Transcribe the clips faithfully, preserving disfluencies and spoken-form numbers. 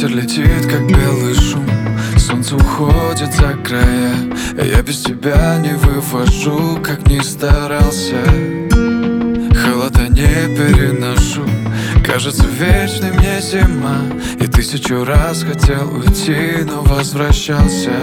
Ветер летит, как белый шум, солнце уходит за края, а я без тебя не вывожу, как ни старался. Холода не переношу, кажется вечной мне зима. И тысячу раз хотел уйти, но возвращался.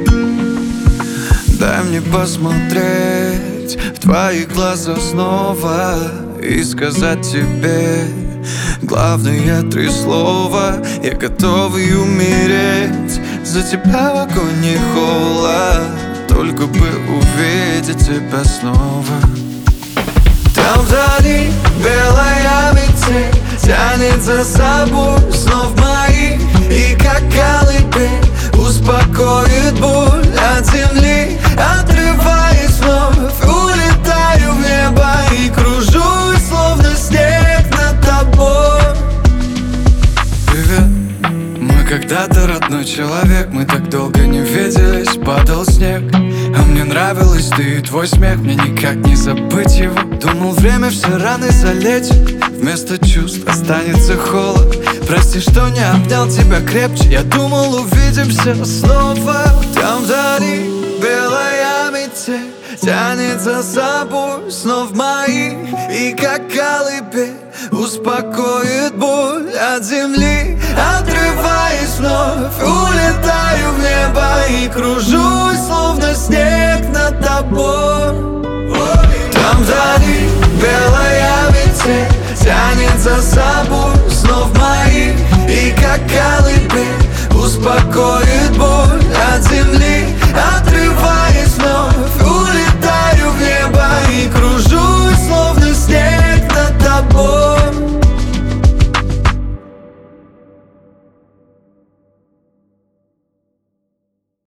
Дай мне посмотреть в твои глаза снова и сказать тебе главные три слова. Я готовый умереть за тебя в огонь и холод, только бы увидеть тебя снова. Там вдали белая метель тянет за собой снов моих, и как колыбель успокоит боль от земли. Отрываясь вновь, улетаю в небо и кружусь, словно снег над тобой. Привет, мы когда-то родной человек, мы так долго не виделись, падал снег. А мне нравилось ты и твой смех, мне никак не забыть его. Думал, время все раны залечит, вместо чувств останется холод. Прости, что не обнял тебя крепче, я думал, увидимся снова. Там вдали белая метель тянет за собой снов моих, и как колыбель успокоит боль от земли. Отрываясь вновь, улетаю в небо и кружусь, словно снег над тобой. Там вдали белая метель тянет за собой снов моих, и как колыбель успокоит